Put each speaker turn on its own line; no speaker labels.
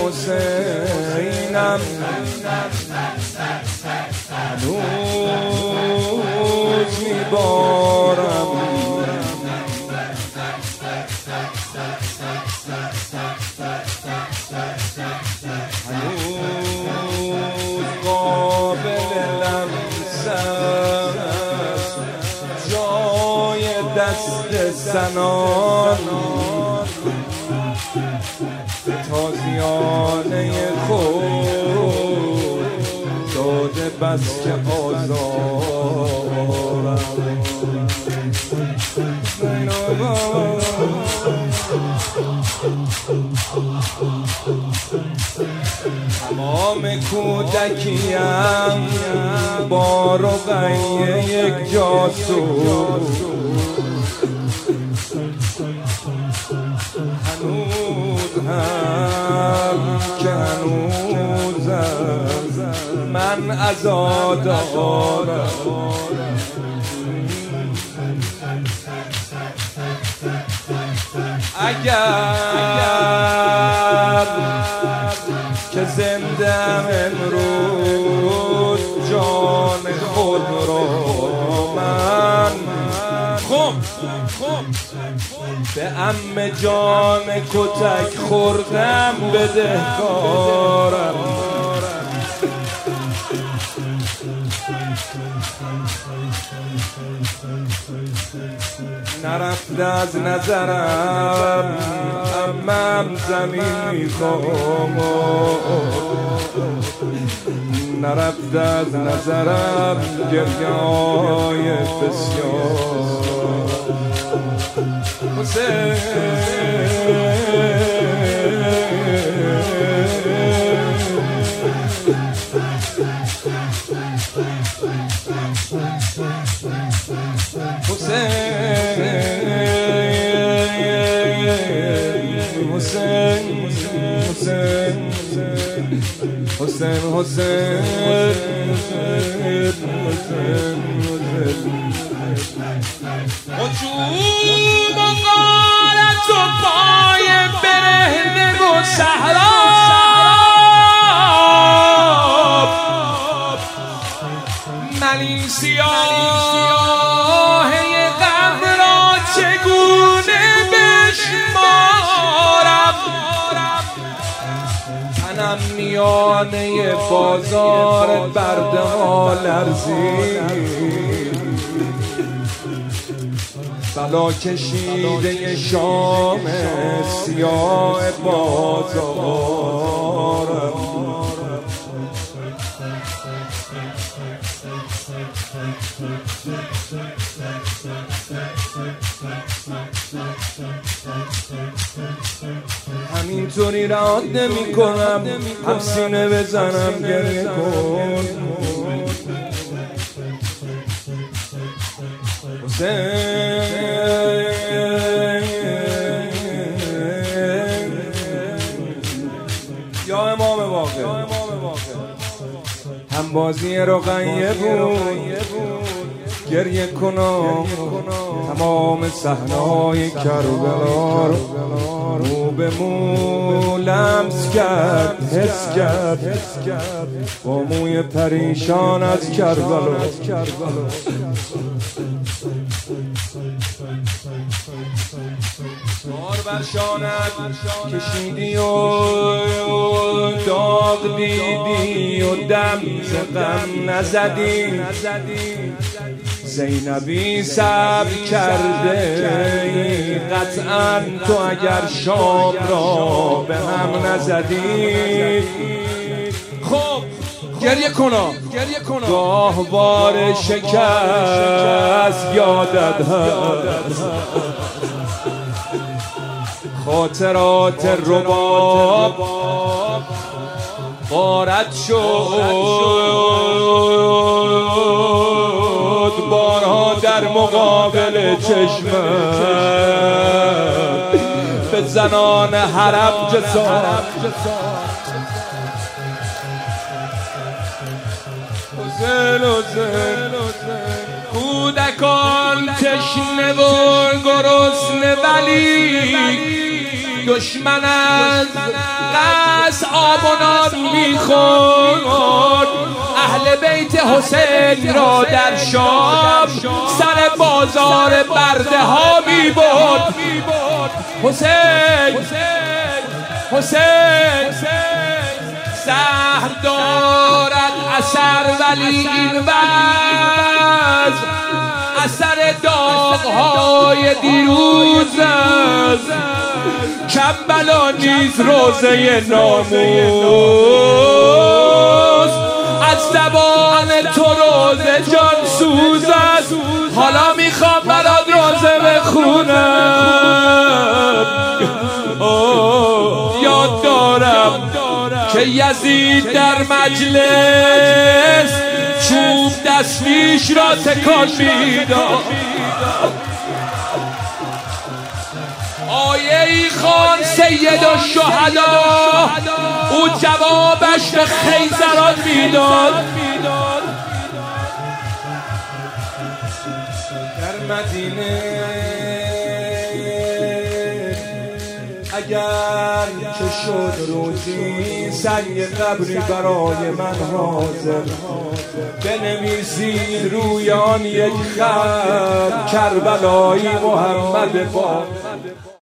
حسینم هنوز میبارم هنوز قابل لمس است جای دست زنان تازیانه خود داده بس که آزارم تمام کودکیم با رقیه یک جاسوس هنوز هم که هنوزم من عزادارم اگر که زندم امروز جان خود را من به عم جان کتک خوردم بدهکارم نرفت از نظرم عمم زمین میخوام نرفت از نظرم گریه‌های بسیار حسین
وجود و غارت و پای برهنه و سهراب من این سیاهه غم را چگونه بشمارم تنم میانه بازار برده ها لرزید بلا کشیده شام سیاه بازارم همینطوری راه نمی کنم هم سینه بزنم گریه کن یا امام واقع هم بازی رقیه بود گریه کنم تمام صحنه‌های کربلا رو به مو لمس کرد حس کرد با موی پریشان از کربلا بار بر شانت کشیدی و داغ دیدی و دم ز غم نزدی زینبی صبر کرده قطعا تو اگر شام را به هم نزدی خب گریه کنا گاهوار شکست یادت هست خاطرات رباب غارت شد بارها در مقابل چشمم به زنان حرم جسارت کودکان تشنه و گرسنه ولی دشمن از قصد آب و نان میخورد، اهل بیت حسین را در شام سر بازار برده ها میبرد. حسین زهر دارد اثر ولی این وز اثر داغ‌های دیروز است. کربلا نیز روزه ناموس، از زبان تو روزه جان سوز است. حالا میخوام برات روزه بخونم. یاد دارم که یزید در مجلس چوب دستیش را تکان میداد. آیه ای خوان سید الشهدا، او جوابش به خیزران میداد.
در مدینه اگر که شد روزی سنگ قبری برای من حاضر، بنویسید روی آن یک خط کربلایی محمد با